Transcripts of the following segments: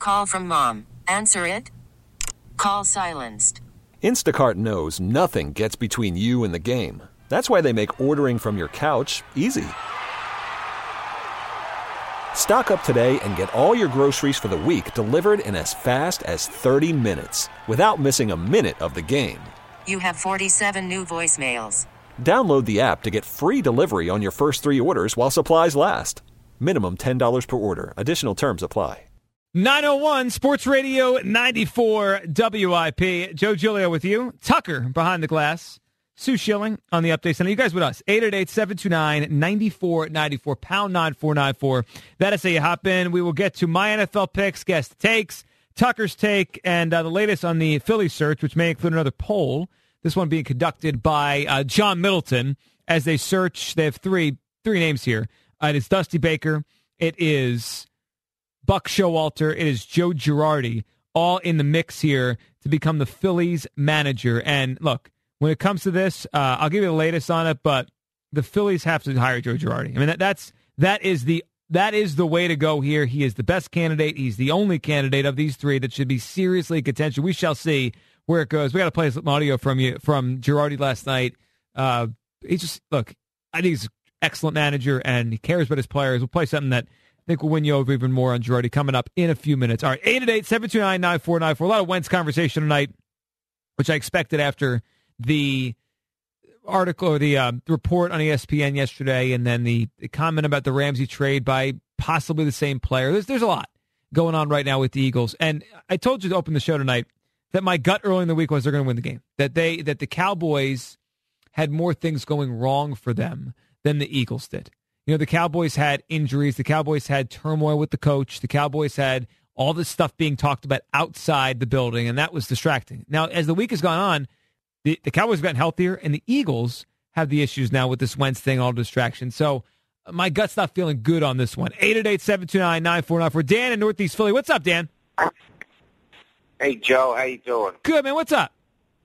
call from mom. Answer it. Call silenced. Instacart knows nothing gets between you and the game. That's why they make ordering from your couch easy. Stock up today and get all your groceries for the week delivered in as fast as 30 minutes without missing a minute of the game. You have 47 new voicemails. Download the app to get free delivery on your first 3 orders while supplies last. Minimum $10 per order. Additional terms apply. 901 Sports Radio 94 WIP. Joe Giglio with you. Tucker behind the glass. Sue Schilling on the update center. You guys with us. 888-729-9494, pound 9494. That is how you hop in. We will get to my NFL picks, guest takes, Tucker's take, and the latest on the Philly search, which may include another poll. This one being conducted by John Middleton as they search. They have three names here. It is Dusty Baker. It is Buck Showalter. It is Joe Girardi, all in the mix here to become the Phillies manager. And look, when it comes to this, I'll give you the latest on it, but the Phillies have to hire Joe Girardi. I mean, that is the way to go here. He is the best candidate. He's the only candidate of these three that should be seriously in contention. We shall see where it goes. We got to play some audio from Girardi last night. I think he's an excellent manager, and he cares about his players. We'll play something that I think will win you over even more on Girardi coming up in a few minutes. All right, 888-729-9494. A lot of Wentz conversation tonight, which I expected after the article or the report on ESPN yesterday, and then the comment about the Ramsey trade by possibly the same player. There's a lot going on right now with the Eagles, and I told you to open the show tonight that my gut early in the week was they're going to win the game. That the Cowboys had more things going wrong for them than the Eagles did. You know, the Cowboys had injuries. The Cowboys had turmoil with the coach. The Cowboys had all this stuff being talked about outside the building, and that was distracting. Now, as the week has gone on, the Cowboys have gotten healthier, and the Eagles have the issues now with this Wentz thing, all distraction. So my gut's not feeling good on this one. 888-729-9494. Dan in Northeast Philly. What's up, Dan? Hey, Joe. How you doing? Good, man. What's up?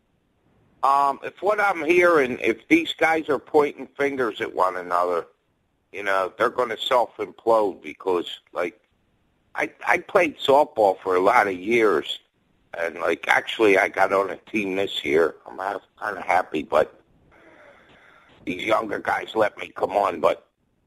If what I'm hearing, if these guys are pointing fingers at one another, you know, they're going to self-implode because, like, I played softball for a lot of years. And, like, actually, I got on a team this year. I'm kind of happy, but these younger guys let me come on. But,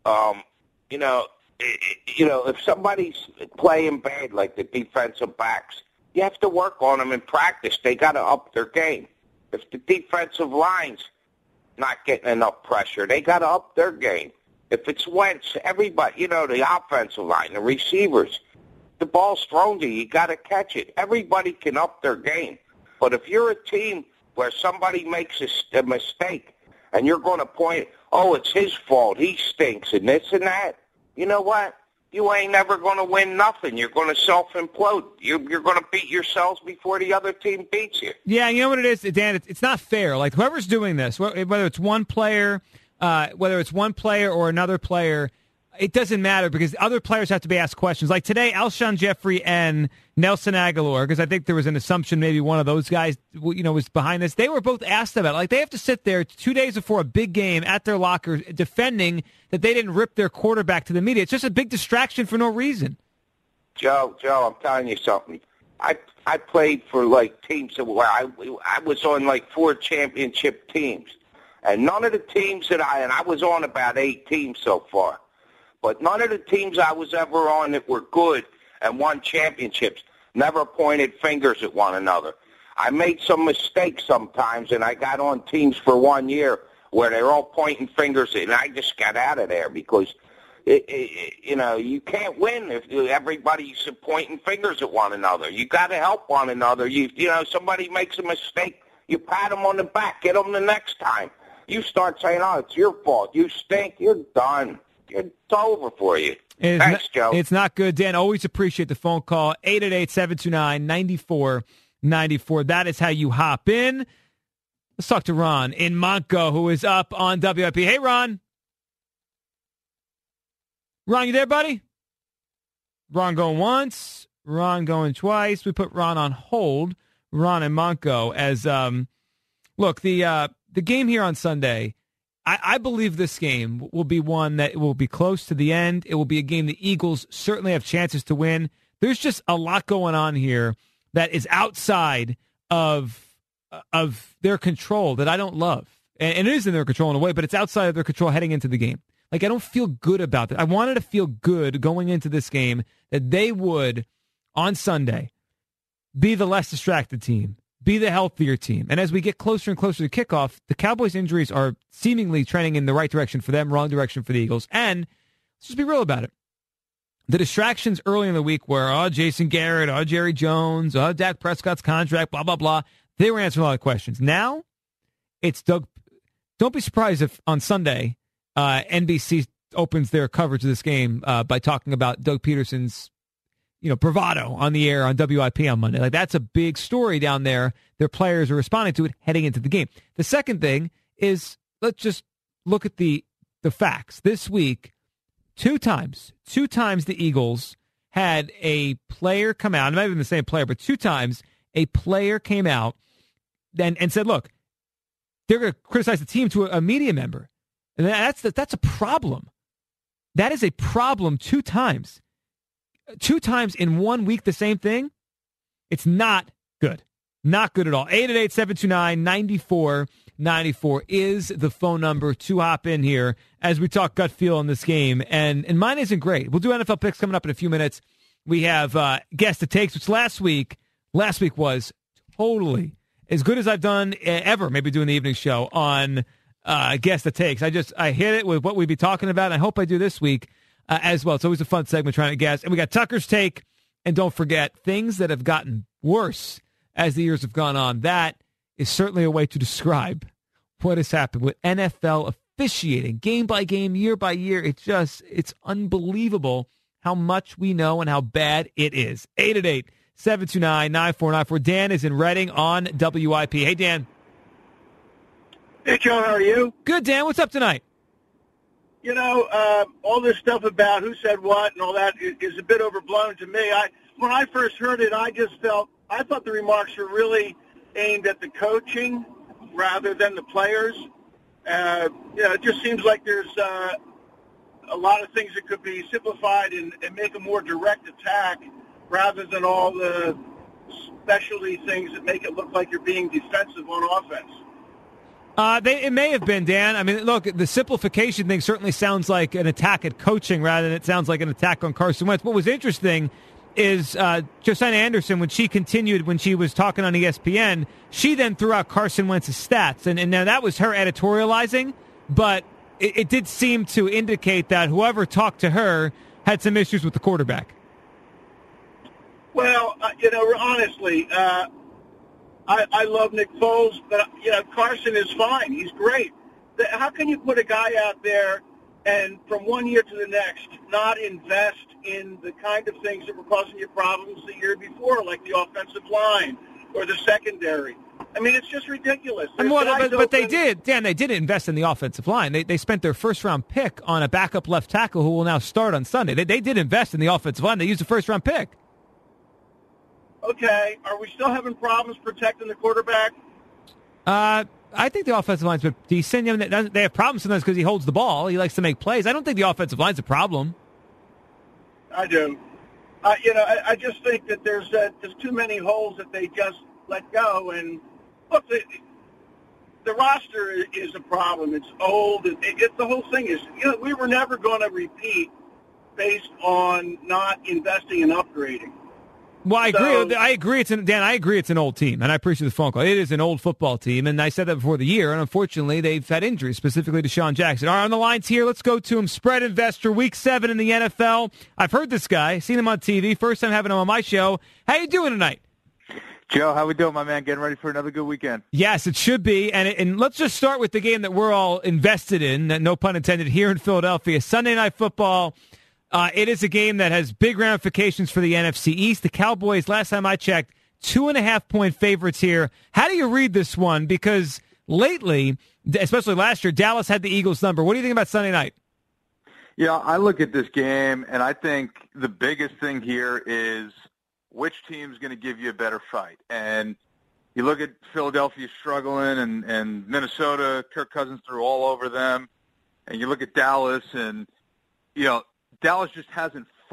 if somebody's playing bad, like the defensive backs, you have to work on them in practice. They got to up their game. If the defensive line's not getting enough pressure, they got to up their game. If it's Wentz, everybody, the offensive line, the receivers, the ball's thrown to you, you got to catch it. Everybody can up their game. But if you're a team where somebody makes a mistake and you're going to point, oh, it's his fault, he stinks, and this and that, you know what? You ain't never going to win nothing. You're going to self-implode. You're going to beat yourselves before the other team beats you. Yeah, you know what it is, Dan? It's not fair. Like, whoever's doing this, whether it's one player or another player, it doesn't matter because other players have to be asked questions. Like today, Alshon Jeffrey and Nelson Aguilar, because I think there was an assumption maybe one of those guys, was behind this. They were both asked about it. Like they have to sit there 2 days before a big game at their locker defending that they didn't rip their quarterback to the media. It's just a big distraction for no reason. Joe, I'm telling you something. I played for like teams where I was on like 4 championship teams, and none of the teams and I was on about 8 teams so far. But none of the teams I was ever on that were good and won championships never pointed fingers at one another. I made some mistakes sometimes, and I got on teams for 1 year where they're all pointing fingers at, and I just got out of there because, you can't win if everybody's pointing fingers at one another. You got to help one another. Somebody makes a mistake, you pat them on the back, get them the next time. You start saying, oh, it's your fault, you stink, you're done. It's over for you. Thanks, Joe. It's not good, Dan. Always appreciate the phone call. 888-729-9494. That is how you hop in. Let's talk to Ron in Montco, who is up on WIP. Hey, Ron. Ron, you there, buddy? Ron going once. Ron going twice. We put Ron on hold. Ron in Montco as, look, the game here on Sunday, I believe this game will be one that will be close to the end. It will be a game the Eagles certainly have chances to win. There's just a lot going on here that is outside of their control that I don't love. And it is in their control in a way, but it's outside of their control heading into the game. Like, I don't feel good about that. I wanted to feel good going into this game that they would, on Sunday, be the less distracted team, be the healthier team. And as we get closer and closer to kickoff, the Cowboys' injuries are seemingly trending in the right direction for them, wrong direction for the Eagles. And let's just be real about it. The distractions early in the week were, Jason Garrett, Jerry Jones, Dak Prescott's contract, blah, blah, blah. They were answering a lot of questions. Now, it's Doug. Don't be surprised if on Sunday, NBC opens their coverage of this game by talking about Doug Peterson's, bravado on the air on WIP on Monday. Like, that's a big story down there. Their players are responding to it heading into the game. The second thing is, let's just look at the facts. This week, two times the Eagles had a player come out, not even the same player, but two times a player came out and said, look, they're going to criticize the team to a media member. And that's a problem. That is a problem two times. Two times in 1 week, the same thing. It's not good. Not good at all. 888-729-9494 is the phone number to hop in here as we talk gut feel on this game. And mine isn't great. We'll do NFL picks coming up in a few minutes. We have Guess the Takes, which last week was totally as good as I've done ever, maybe doing the evening show on Guess the Takes. I hit it with what we'd be talking about. And I hope I do this week as well. It's always a fun segment trying to guess. And we got Tucker's Take. And don't forget, things that have gotten worse as the years have gone on. That is certainly a way to describe what has happened with NFL officiating game by game, year by year. It's unbelievable how much we know and how bad it is. 888-729-9494. Dan is in Reading on WIP. Hey, Dan. Hey, Joe, how are you? Good, Dan. What's up tonight? All this stuff about who said what and all that is a bit overblown to me. When I first heard it, I thought the remarks were really aimed at the coaching rather than the players. It just seems like there's a lot of things that could be simplified and make a more direct attack rather than all the specialty things that make it look like you're being defensive on offense. It may have been, Dan. I mean, look, the simplification thing certainly sounds like an attack at coaching rather than it sounds like an attack on Carson Wentz. What was interesting is Josiah Anderson, when she was talking on ESPN, she then threw out Carson Wentz's stats. And now that was her editorializing, but it did seem to indicate that whoever talked to her had some issues with the quarterback. Well, honestly, I love Nick Foles, but, Carson is fine. He's great. How can you put a guy out there and from one year to the next not invest in the kind of things that were causing you problems the year before, like the offensive line or the secondary? I mean, it's just ridiculous. But they did, Dan, they did invest in the offensive line. They spent their first-round pick on a backup left tackle who will now start on Sunday. They did invest in the offensive line. They used a first-round pick. Okay, are we still having problems protecting the quarterback? I think the offensive line's been decent. They have problems sometimes because he holds the ball. He likes to make plays. I don't think the offensive line's a problem. I do. I just think that there's too many holes that they just let go. And look, the roster is a problem. It's old. The whole thing is, we were never going to repeat based on not investing and upgrading. Well, I agree. Dan, I agree it's an old team, and I appreciate the phone call. It is an old football team, and I said that before the year, and unfortunately, they've had injuries, specifically to Deshaun Jackson. All right, on the lines here, let's go to him. Spread investor, Week 7 in the NFL. I've heard this guy, seen him on TV, first time having him on my show. How you doing tonight? Joe, how we doing, my man? Getting ready for another good weekend. Yes, it should be, and let's just start with the game that we're all invested in, no pun intended, here in Philadelphia. Sunday Night Football. It is a game that has big ramifications for the NFC East. The Cowboys, last time I checked, 2.5-point favorites here. How do you read this one? Because lately, especially last year, Dallas had the Eagles number. What do you think about Sunday night? Yeah, I look at this game, and I think the biggest thing here is which team's going to give you a better fight. And you look at Philadelphia struggling and Minnesota, Kirk Cousins threw all over them. And you look at Dallas and, Dallas just hasn't fought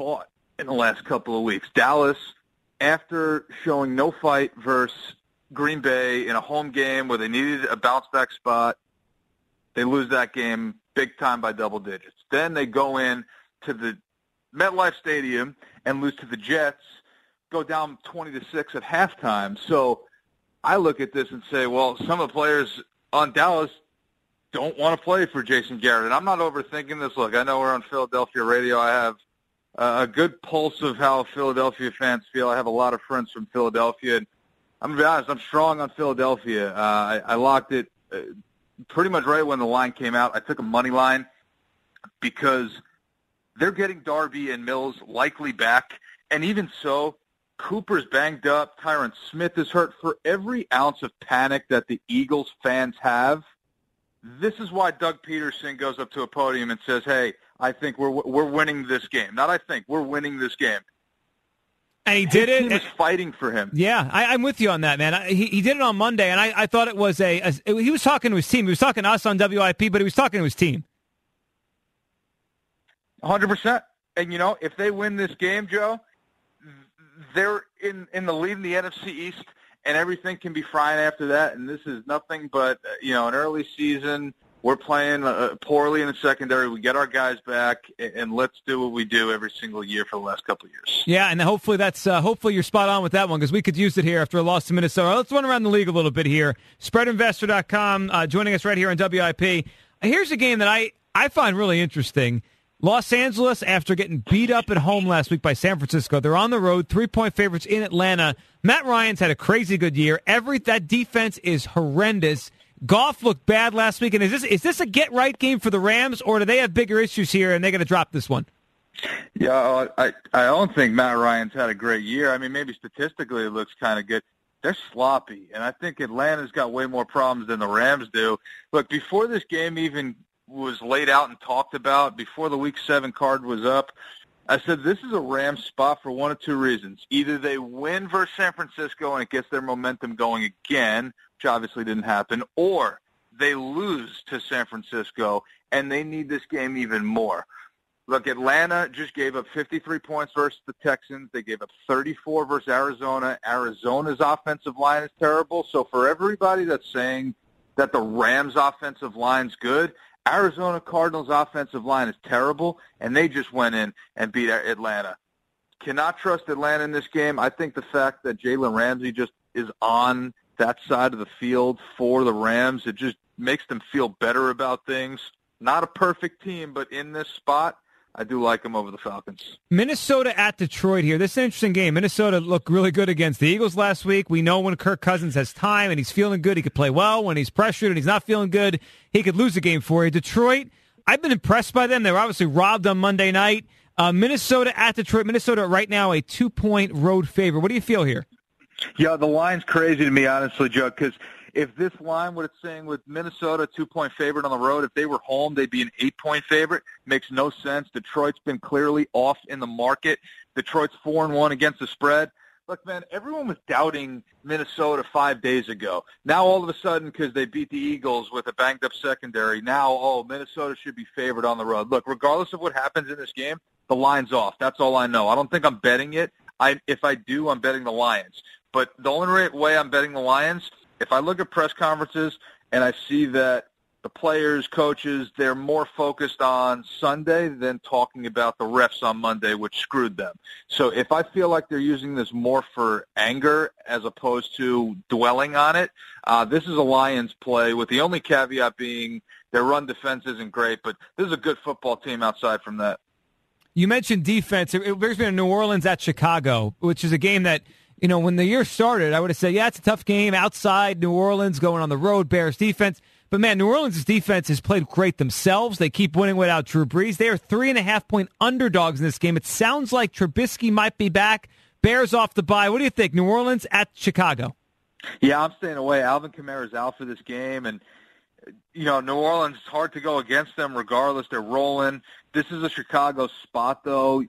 in the last couple of weeks. Dallas, after showing no fight versus Green Bay in a home game where they needed a bounce-back spot, they lose that game big time by double digits. Then they go in to the MetLife Stadium and lose to the Jets, go down 20-6 at halftime. So I look at this and say, well, some of the players on Dallas don't want to play for Jason Garrett. And I'm not overthinking this. Look, I know we're on Philadelphia radio. I have a good pulse of how Philadelphia fans feel. I have a lot of friends from Philadelphia. And I'm going to be honest, I'm strong on Philadelphia. I locked it pretty much right when the line came out. I took a money line because they're getting Darby and Mills likely back. And even so, Cooper's banged up. Tyron Smith is hurt. For every ounce of panic that the Eagles fans have, this is why Doug Peterson goes up to a podium and says, hey, I think we're winning this game. Not I think, we're winning this game. And he did it. His team is fighting for him. Yeah, I'm with you on that, man. He did it on Monday, and I thought it was he was talking to his team. He was talking to us on WIP, but he was talking to his team. 100%. And, if they win this game, Joe, they're in the lead in the NFC East, and everything can be fine after that. And this is nothing but, an early season. We're playing poorly in the secondary. We get our guys back, and let's do what we do every single year for the last couple of years. Yeah, and hopefully hopefully you're spot on with that one because we could use it here after a loss to Minnesota. Let's run around the league a little bit here. SpreadInvestor.com joining us right here on WIP. Here's a game that I find really interesting. Los Angeles, after getting beat up at home last week by San Francisco, they're on the road, 3-point favorites in Atlanta. Matt Ryan's had a crazy good year. That defense is horrendous. Goff looked bad last week, and is this a get-right game for the Rams, or do they have bigger issues here, and they're going to drop this one? Yeah, I don't think Matt Ryan's had a great year. I mean, maybe statistically it looks kind of good. They're sloppy, and I think Atlanta's got way more problems than the Rams do. Look, before this game even was laid out and talked about, before the Week 7 card was up, I said this is a Rams spot for one of two reasons. Either they win versus San Francisco and it gets their momentum going again, which obviously didn't happen, or they lose to San Francisco and they need this game even more. Look, Atlanta just gave up 53 points versus the Texans. They gave up 34 versus Arizona. Arizona's offensive line is terrible. So for everybody that's saying that the Rams' offensive line's good, Arizona Cardinals' offensive line is terrible, and they just went in and beat Atlanta. Cannot trust Atlanta in this game. I think the fact that Jalen Ramsey just is on that side of the field for the Rams, it just makes them feel better about things. Not a perfect team, but in this spot, I do like them over the Falcons. Minnesota at Detroit here. This is an interesting game. Minnesota looked really good against the Eagles last week. We know when Kirk Cousins has time and he's feeling good, he could play well. When he's pressured and he's not feeling good, he could lose a game for you. Detroit, I've been impressed by them. They were obviously robbed on Monday night. Minnesota at Detroit. Minnesota right now a 2-point road favorite. What do you feel here? Yeah, the line's crazy to me, honestly, Joe, because if this line, what it's saying with Minnesota, 2-point favorite on the road, if they were home, they'd be an 8-point favorite. Makes no sense. Detroit's been clearly off in the market. Detroit's 4-1 against the spread. Look, man, everyone was doubting Minnesota 5 days ago. Now, all of a sudden, because they beat the Eagles with a banged-up secondary, now, Minnesota should be favored on the road. Look, regardless of what happens in this game, the line's off. That's all I know. I don't think I'm betting it. If I do, I'm betting the Lions. But the only way I'm betting the Lions, if I look at press conferences and I see that the players, coaches, they're more focused on Sunday than talking about the refs on Monday, which screwed them. So if I feel like they're using this more for anger as opposed to dwelling on it, this is a Lions play, with the only caveat being their run defense isn't great, but this is a good football team outside from that. You mentioned defense. It brings me to New Orleans at Chicago, which is a game that, when the year started, I would have said, yeah, it's a tough game outside New Orleans, going on the road, Bears defense. But, man, New Orleans' defense has played great themselves. They keep winning without Drew Brees. They are 3.5-point underdogs in this game. It sounds like Trubisky might be back. Bears off the bye. What do you think, New Orleans at Chicago? Yeah, I'm staying away. Alvin Kamara's out for this game. And, New Orleans, it's hard to go against them regardless. They're rolling. This is a Chicago spot, though.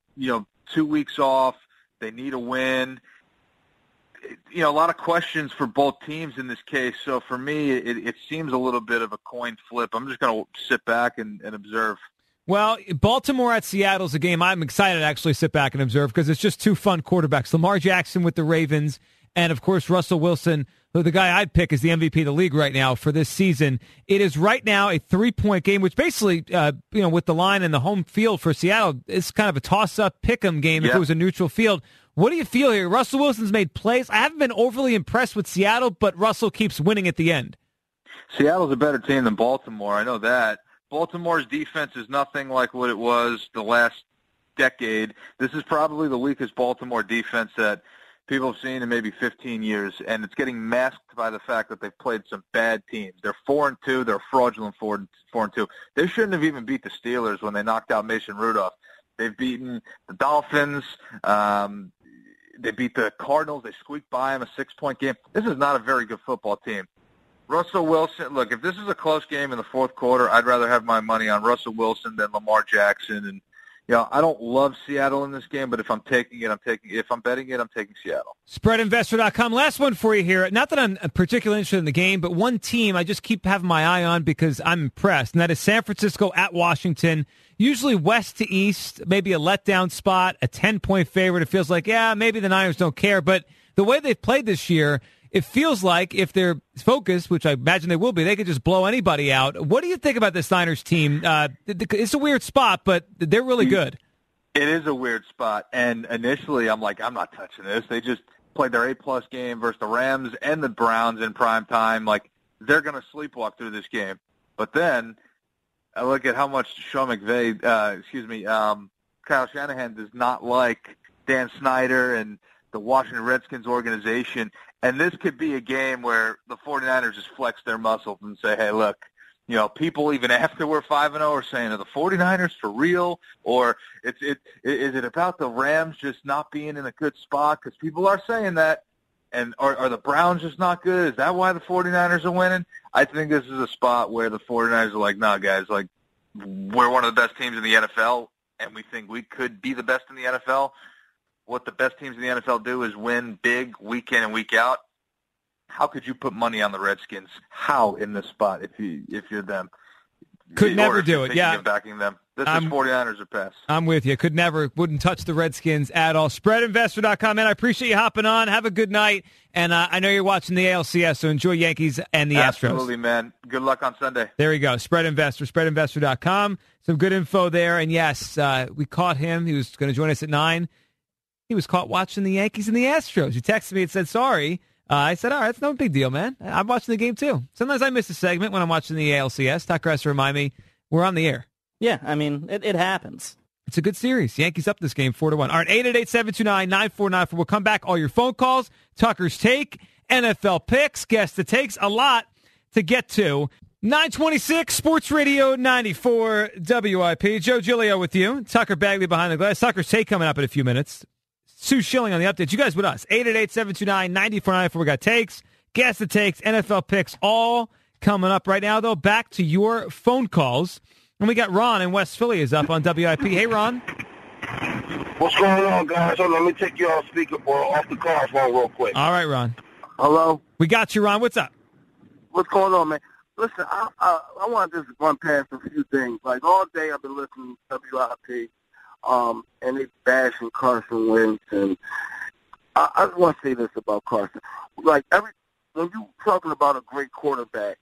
2 weeks off. They need a win. A lot of questions for both teams in this case. So for me, it seems a little bit of a coin flip. I'm just going to sit back and observe. Well, Baltimore at Seattle is a game I'm excited to actually sit back and observe because it's just two fun quarterbacks. Lamar Jackson with the Ravens, and, of course, Russell Wilson, who the guy I'd pick is the MVP of the league right now for this season. It is right now a 3-point game, which basically, with the line and the home field for Seattle, it's kind of a toss-up pick-em game if it was a neutral field. What do you feel here? Russell Wilson's made plays. I haven't been overly impressed with Seattle, but Russell keeps winning at the end. Seattle's a better team than Baltimore. I know that. Baltimore's defense is nothing like what it was the last decade. This is probably the weakest Baltimore defense that people have seen in maybe 15 years, and it's getting masked by the fact that they've played some bad teams. They're 4-2. They're fraudulent 4-2. They shouldn't have even beat the Steelers when they knocked out Mason Rudolph. They've beaten the Dolphins. They beat the Cardinals. They squeaked by them, a 6-point game. This is not a very good football team. Russell Wilson, look, if this is a close game in the fourth quarter, I'd rather have my money on Russell Wilson than Lamar Jackson. And, I don't love Seattle in this game, but if I'm taking it, if I'm betting it, I'm taking Seattle. Spreadinvestor.com. Last one for you here. Not that I'm particularly interested in the game, but one team I just keep having my eye on because I'm impressed, and that is San Francisco at Washington. Usually west to east, maybe a letdown spot, a 10-point favorite. It feels like, maybe the Niners don't care, but the way they've played this year, it feels like if they're focused, which I imagine they will be, they could just blow anybody out. What do you think about this Niners team? It's a weird spot, but they're really good. It is a weird spot, and initially I'm like, I'm not touching this. They just played their A-plus game versus the Rams and the Browns in prime time. Like, they're going to sleepwalk through this game. But then I look at how much Sean McVay, Kyle Shanahan does not like Dan Snyder and the Washington Redskins organization. And this could be a game where the 49ers just flex their muscles and say, hey, look, people even after we're 5-0 are saying, are the 49ers for real? Or is it about the Rams just not being in a good spot? Because people are saying that. And are the Browns just not good? Is that why the 49ers are winning? I think this is a spot where the 49ers are like, nah, guys, like, we're one of the best teams in the NFL, and we think we could be the best in the NFL. What the best teams in the NFL do is win big week in and week out. How could you put money on the Redskins? How in this spot if you're them? Could never do it. Yeah, backing them. This is 49ers or pass. I'm with you. Wouldn't touch the Redskins at all. Spreadinvestor.com, man. I appreciate you hopping on. Have a good night. And I know you're watching the ALCS, so enjoy Yankees and the Astros. Absolutely, man. Good luck on Sunday. There you go. Spreadinvestor.com. Some good info there. And yes, we caught him. He was going to join us at 9. He was caught watching the Yankees and the Astros. He texted me and said, sorry. I said, all right, it's no big deal, man. I'm watching the game, too. Sometimes I miss a segment when I'm watching the ALCS. Tucker has to remind me we're on the air. Yeah, I mean, it happens. It's a good series. Yankees up this game 4-1. All right, 888-729-9494. We'll come back. All your phone calls, Tucker's Take, NFL picks, guess the takes. A lot to get to. 926 Sports Radio 94 WIP. Joe Giglio with you. Tucker Bagley behind the glass. Tucker's Take coming up in a few minutes. Sue Schilling on the updates. You guys with us. 888-729-9494. We got takes, guess the takes, NFL picks, all coming up right now, though. Back to your phone calls. And we got Ron in West Philly is up on WIP. Hey, Ron. What's going on, guys? Hold on, let me take you off off the car phone real quick. All right, Ron. Hello? We got you, Ron. What's up? What's going on, man? Listen, I want to just run past a few things. Like, all day I've been listening to WIP. And they bashing Carson Wentz, and I just want to say this about Carson. Like, when you're talking about a great quarterback,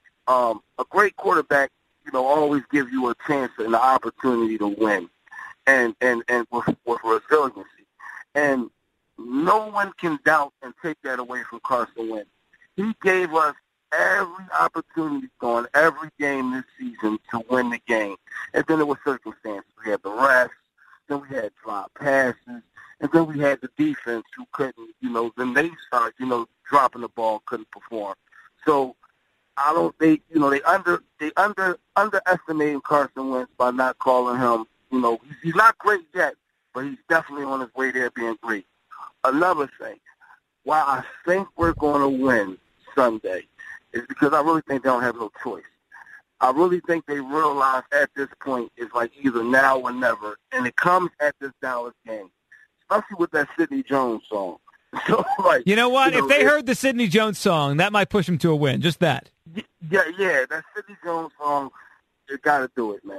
always gives you a chance and the opportunity to win, and with resiliency. And no one can doubt and take that away from Carson Wentz. He gave us every opportunity on every game this season to win the game. And then there were circumstances. We had the refs. Then we had drop passes, and then we had the defense who couldn't, then they start, dropping the ball, couldn't perform. So they underestimating Carson Wentz by not calling him, he's not great yet, but he's definitely on his way there being great. Another thing, why I think we're going to win Sunday is because I really think they don't have no choice. I really think they realize at this point it's like either now or never, and it comes at this Dallas game, especially with that Sidney Jones song. So, like, you know what? If they heard the Sidney Jones song, that might push them to a win. Just that. Yeah, that Sidney Jones song, you got to do it, man.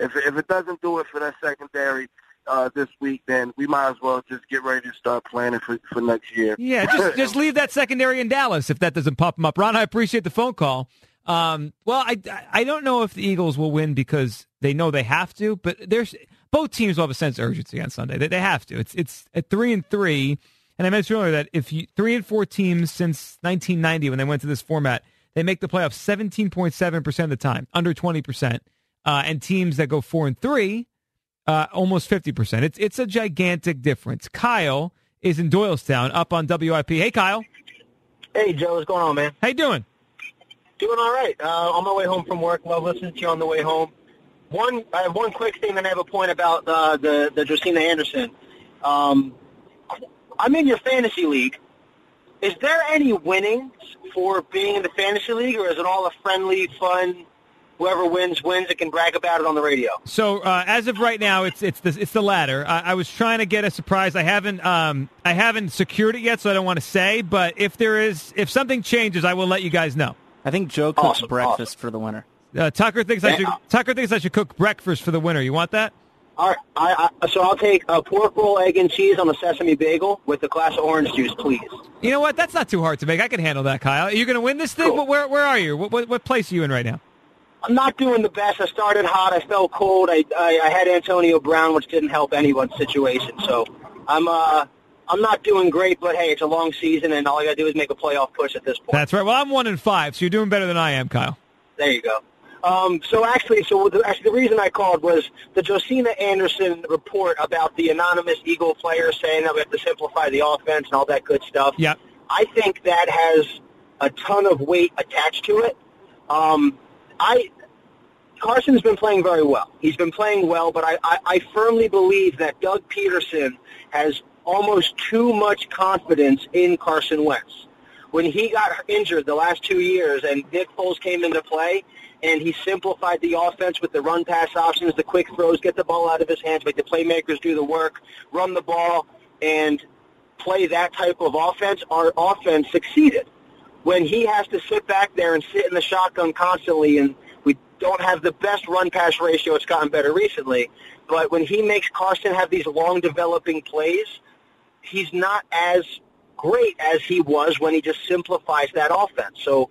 if it doesn't do it for that secondary this week, then we might as well just get ready to start planning for next year. Yeah, just leave that secondary in Dallas if that doesn't pop them up. Ron, I appreciate the phone call. Well, I don't know if the Eagles will win because they know they have to, but both teams will have a sense of urgency on Sunday. They have to. It's at 3-3, and I mentioned earlier that 3 and 4 teams since 1990 when they went to this format, they make the playoffs 17.7% of the time, under 20%, and teams that go 4 and 3. Almost 50%. It's a gigantic difference. Kyle is in Doylestown up on WIP. Hey, Kyle. Hey, Joe. What's going on, man? How you doing? Doing all right. On my way home from work. Love listening to you on the way home. I have one quick thing, and I have a point about the Josina Anderson. I'm in your fantasy league. Is there any winnings for being in the fantasy league, or is it all a friendly, fun, whoever wins, and can brag about it on the radio? So as of right now, it's the latter. I was trying to get a surprise. I haven't secured it yet, so I don't want to say. But if something changes, I will let you guys know. I think Joe cooks breakfast for the winner. Tucker thinks I should cook breakfast for the winner. You want that? All right. So I'll take a pork roll, egg, and cheese on a sesame bagel with a glass of orange juice, please. You know what? That's not too hard to make. I can handle that, Kyle. Are you going to win this thing? Cool. Where are you? What place are you in right now? I'm not doing the best. I started hot. I felt cold. I had Antonio Brown, which didn't help anyone's situation. So I'm not doing great, but hey, it's a long season, and all I got to do is make a playoff push at this point. That's right. Well, I'm 1-5, so you're doing better than I am, Kyle. There you go. The reason I called was the Josina Anderson report about the anonymous Eagle player saying that we have to simplify the offense and all that good stuff. Yep. I think that has a ton of weight attached to it. Carson's been playing very well. He's been playing well, but I firmly believe that Doug Peterson has almost too much confidence in Carson Wentz. When he got injured the last 2 years and Nick Foles came into play and he simplified the offense with the run-pass options, the quick throws, get the ball out of his hands, make the playmakers do the work, run the ball, and play that type of offense, our offense succeeded. When he has to sit back there and sit in the shotgun constantly, and we don't have the best run-pass ratio, it's gotten better recently, but when he makes Carson have these long-developing plays, he's not as great as he was when he just simplifies that offense. So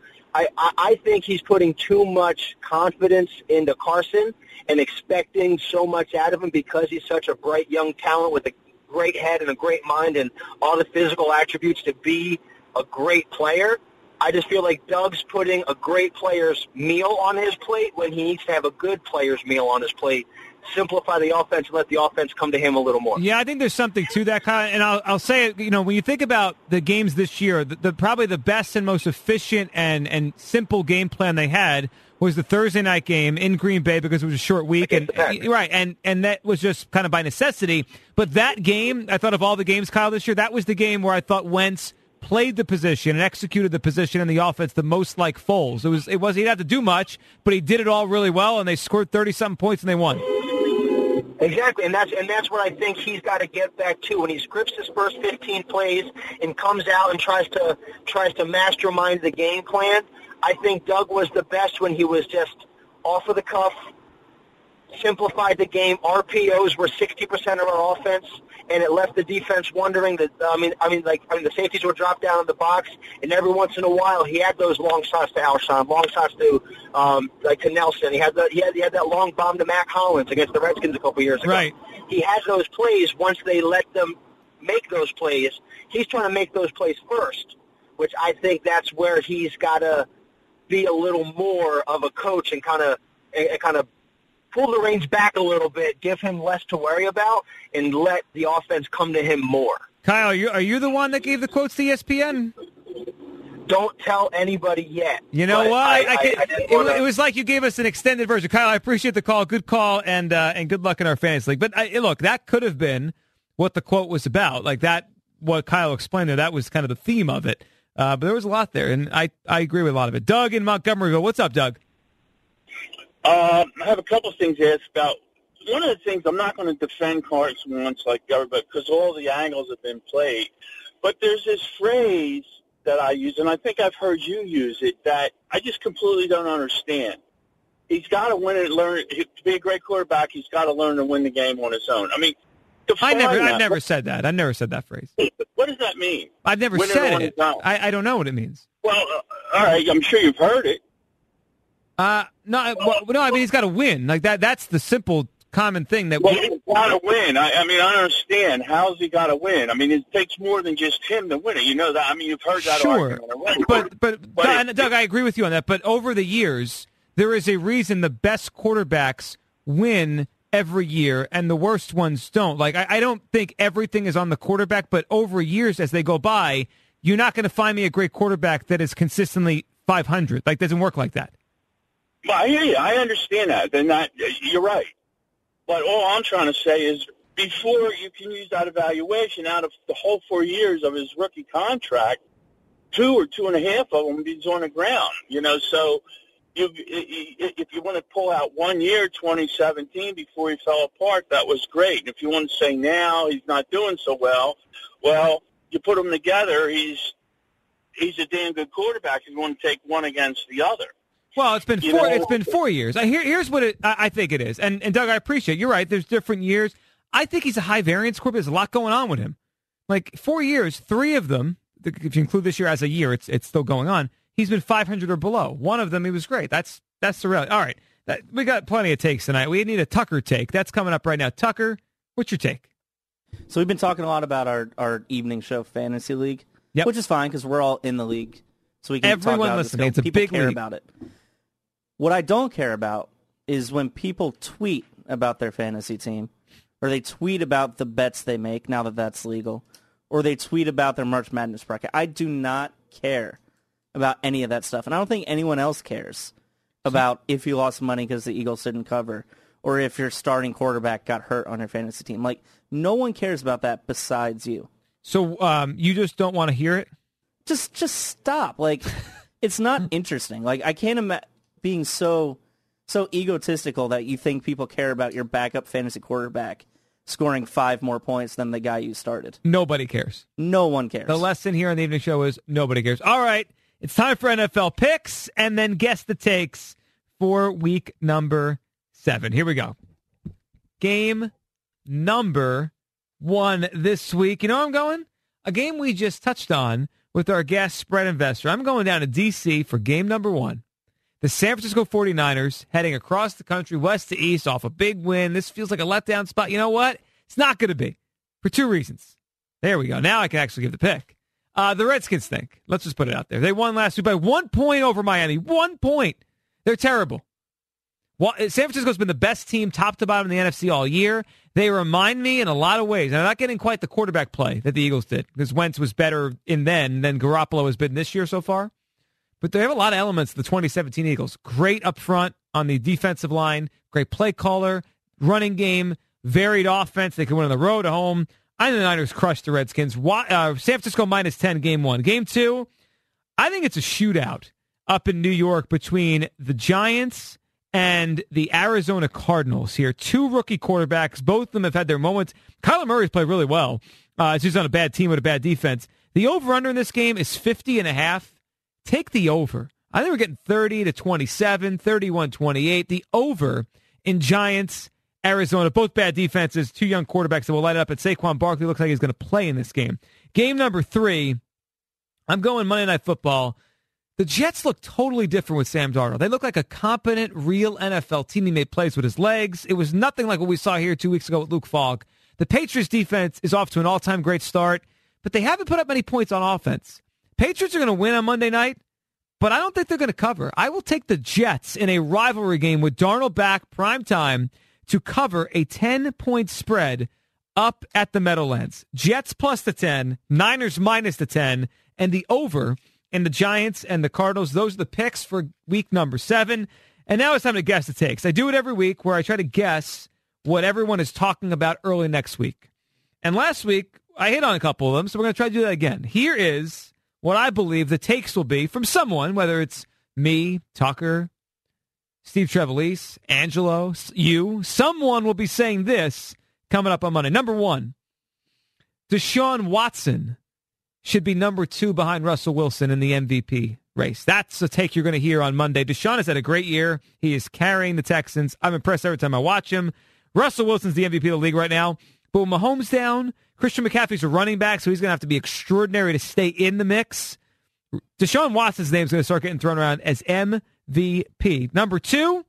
I think he's putting too much confidence into Carson and expecting so much out of him because he's such a bright young talent with a great head and a great mind and all the physical attributes to be a great player. I just feel like Doug's putting a great player's meal on his plate when he needs to have a good player's meal on his plate. Simplify the offense and let the offense come to him a little more. Yeah, I think there's something to that, Kyle. And I'll say it, when you think about the games this year, probably the best and most efficient and simple game plan they had was the Thursday night game in Green Bay because it was a short week. And that was just kind of by necessity. But that game, I thought of all the games, Kyle, this year, that was the game where I thought Wentz played the position and executed the position in the offense the most like Foles. He didn't have to do much, but he did it all really well, and they scored 30-something points and they won. Exactly, and that's what I think he's got to get back to. When he scripts his first 15 plays and comes out and tries to mastermind the game plan, I think Doug was the best when he was just off of the cuff, simplified the game. RPOs were 60% of our offense, and it left the defense wondering that. The safeties were dropped down in the box, and every once in a while he had those long shots to Alshon, long shots to to Nelson. He had that long bomb to Mac Hollins against the Redskins a couple years ago. Right. He has those plays. Once they let them make those plays, he's trying to make those plays first, which I think that's where he's got to be a little more of a coach and kind of pull the reins back a little bit, give him less to worry about, and let the offense come to him more. Kyle, are you the one that gave the quotes to ESPN? Don't tell anybody yet. You know what? It was like you gave us an extended version. Kyle, I appreciate the call. Good call, and good luck in our fantasy league. But look, that could have been what the quote was about. Like that, what Kyle explained there, that was kind of the theme of it. But there was a lot there, and I agree with a lot of it. Doug in Montgomeryville. What's up, Doug? I have a couple of things to ask about. One of the things, I'm not going to defend Carson Wentz like everybody because all the angles have been played. But there's this phrase that I use, and I think I've heard you use it, that I just completely don't understand. he's got to win it. To be a great quarterback, he's got to learn to win the game on his own. I mean, I've never said that. I've never said that phrase. What does that mean? I've never said it. I don't know what it means. Well, all right. I'm sure you've heard it. No. I mean, he's got to win. Like that. That's the simple, common thing that. Well, he's got to win. I mean, I don't understand. How's he got to win? I mean, it takes more than just him to win it. You know that. I mean, you've heard that argument already. But Doug, I agree with you on that. But over the years, there is a reason the best quarterbacks win every year and the worst ones don't. Like, I don't think everything is on the quarterback, but over years as they go by, you're not going to find me a great quarterback that is consistently 500. Like, doesn't work like that. Well, I hear you. I understand that. Then you're right. But all I'm trying to say is before you can use that evaluation, out of the whole 4 years of his rookie contract, 2 or 2.5 of them he's on the ground. You know, so if you want to pull out 1 year, 2017, before he fell apart, that was great. And if you want to say now he's not doing so well, you put them together, he's a damn good quarterback if you want to take one against the other. Well, it's been 4. It's been 4 years. Here's what I think it is. And Doug, I appreciate it. You're right. There's different years. I think he's a high variance quarterback. There's a lot going on with him. Like 4 years, 3 of them, if you include this year as a year, it's still going on. He's been 500 or below. One of them, he was great. That's the reality. All right, we got plenty of takes tonight. We need a Tucker take. That's coming up right now. Tucker, what's your take? So we've been talking a lot about our evening show fantasy league, which is fine because we're all in the league, so we can everyone talk about listening. It's a big care league. About it. What I don't care about is when people tweet about their fantasy team, or they tweet about the bets they make now that that's legal, or they tweet about their March Madness bracket. I do not care about any of that stuff, and I don't think anyone else cares about if you lost money because the Eagles didn't cover, or if your starting quarterback got hurt on your fantasy team. Like, no one cares about that besides you. So you just don't want to hear it? Just stop. Like, it's not interesting. Like, I can't imagine being so egotistical that you think people care about your backup fantasy quarterback scoring 5 more points than the guy you started. Nobody cares. No one cares. The lesson here on the evening show is nobody cares. All right, it's time for NFL picks and then guess the takes for week number 7. Here we go. Game number 1 this week. You know where I'm going? A game we just touched on with our guest spread investor. I'm going down to D.C. for game number 1. The San Francisco 49ers heading across the country, west to east, off a big win. This feels like a letdown spot. You know what? It's not going to be, for 2 reasons. There we go. Now I can actually give the pick. The Redskins stink. Let's just put it out there. They won last week by 1 point over Miami. 1 point. They're terrible. Well, San Francisco's been the best team top to bottom in the NFC all year. They remind me in a lot of ways. And I'm not getting quite the quarterback play that the Eagles did, because Wentz was better in then than Garoppolo has been this year so far. But they have a lot of elements of the 2017 Eagles. Great up front on the defensive line, great play caller, running game, varied offense. They can win on the road, at home. I think the Niners crushed the Redskins. San Francisco minus 10, game 1. Game 2, I think it's a shootout up in New York between the Giants and the Arizona Cardinals here. 2 rookie quarterbacks. Both of them have had their moments. Kyler Murray's played really well. He's on a bad team with a bad defense. The over-under in this game is 50.5. Take the over. I think we're getting 30-27, 31-28. The over in Giants, Arizona. Both bad defenses, 2 young quarterbacks that will light it up. And Saquon Barkley looks like he's going to play in this game. Game number 3, I'm going Monday Night Football. The Jets look totally different with Sam Darnold. They look like a competent, real NFL team. He made plays with his legs. It was nothing like what we saw here 2 weeks ago with Luke Falk. The Patriots defense is off to an all-time great start, but they haven't put up many points on offense. Patriots are going to win on Monday night, but I don't think they're going to cover. I will take the Jets in a rivalry game with Darnold back prime time to cover a 10-point spread up at the Meadowlands. Jets plus the 10, Niners minus the 10, and the over in the Giants and the Cardinals. Those are the picks for week number 7. And now it's time to guess the takes. I do it every week where I try to guess what everyone is talking about early next week. And last week, I hit on a couple of them, so we're going to try to do that again. Here is what I believe the takes will be from someone, whether it's me, Tucker, Steve Trevelise, Angelo, you. Someone will be saying this coming up on Monday. Number 1, Deshaun Watson should be number 2 behind Russell Wilson in the MVP race. That's a take you're going to hear on Monday. Deshaun has had a great year. He is carrying the Texans. I'm impressed every time I watch him. Russell Wilson's the MVP of the league right now. But with Mahomes down, Christian McCaffrey's a running back, so he's going to have to be extraordinary to stay in the mix. Deshaun Watson's name is going to start getting thrown around as MVP. Number 2,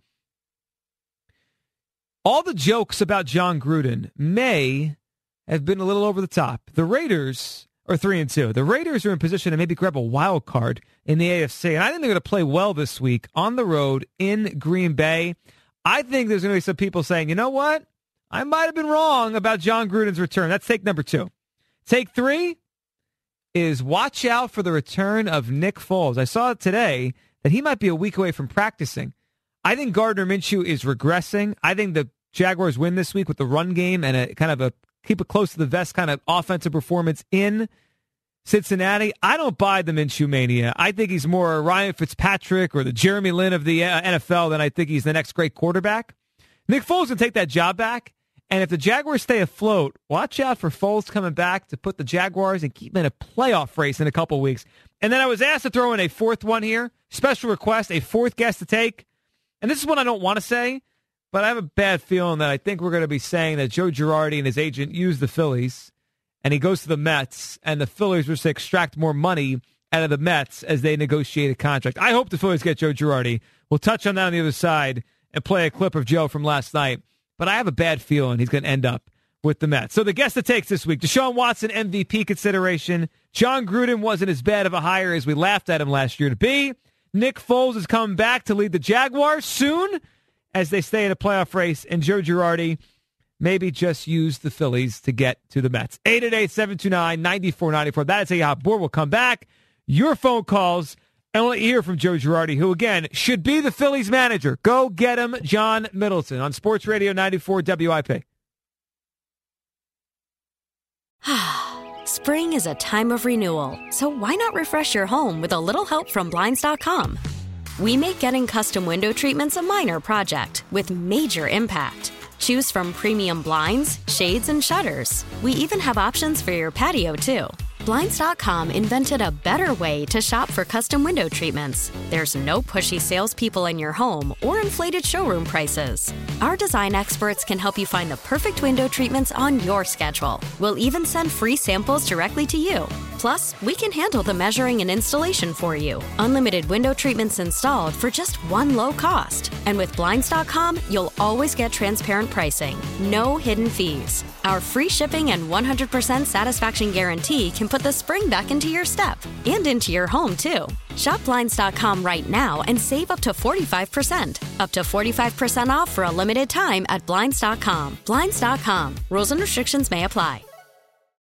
all the jokes about John Gruden may have been a little over the top. The Raiders are 3-2. The Raiders are in position to maybe grab a wild card in the AFC, and I think they're going to play well this week on the road in Green Bay. I think there's going to be some people saying, you know what? I might have been wrong about John Gruden's return. That's take number 2. Take 3 is watch out for the return of Nick Foles. I saw today that he might be a week away from practicing. I think Gardner Minshew is regressing. I think the Jaguars win this week with the run game and a kind of a keep it close to the vest kind of offensive performance in Cincinnati. I don't buy the Minshew mania. I think he's more Ryan Fitzpatrick or the Jeremy Lin of the NFL than I think he's the next great quarterback. Nick Foles can take that job back, and if the Jaguars stay afloat, watch out for Foles coming back to put the Jaguars and keep them in a playoff race in a couple of weeks. And then I was asked to throw in a 4th one here, special request, a 4th guest to take. And this is what I don't want to say, but I have a bad feeling that I think we're going to be saying that Joe Girardi and his agent used the Phillies, and he goes to the Mets, and the Phillies were to extract more money out of the Mets as they negotiate a contract. I hope the Phillies get Joe Girardi. We'll touch on that on the other side and play a clip of Joe from last night, but I have a bad feeling he's going to end up with the Mets. So the guest that takes this week, Deshaun Watson, MVP consideration. John Gruden wasn't as bad of a hire as we laughed at him last year to be. Nick Foles is coming back to lead the Jaguars soon as they stay in a playoff race, and Joe Girardi maybe just use the Phillies to get to the Mets. 888-729-9494. That is how you hop board. We'll come back. Your phone calls, and we'll hear from Joe Girardi, who, again, should be the Phillies manager. Go get him, John Middleton, on Sports Radio 94 WIP. Spring is a time of renewal, so why not refresh your home with a little help from Blinds.com? We make getting custom window treatments a minor project with major impact. Choose from premium blinds, shades, and shutters. We even have options for your patio, too. Blinds.com invented a better way to shop for custom window treatments. There's no pushy salespeople in your home or inflated showroom prices. Our design experts can help you find the perfect window treatments on your schedule. We'll even send free samples directly to you. Plus, we can handle the measuring and installation for you. Unlimited window treatments installed for just one low cost. And with Blinds.com, you'll always get transparent pricing. No hidden fees. Our free shipping and 100% satisfaction guarantee can put the spring back into your step and into your home, too. Shop Blinds.com right now and save up to 45%. Up to 45% off for a limited time at Blinds.com. Blinds.com. Rules and restrictions may apply.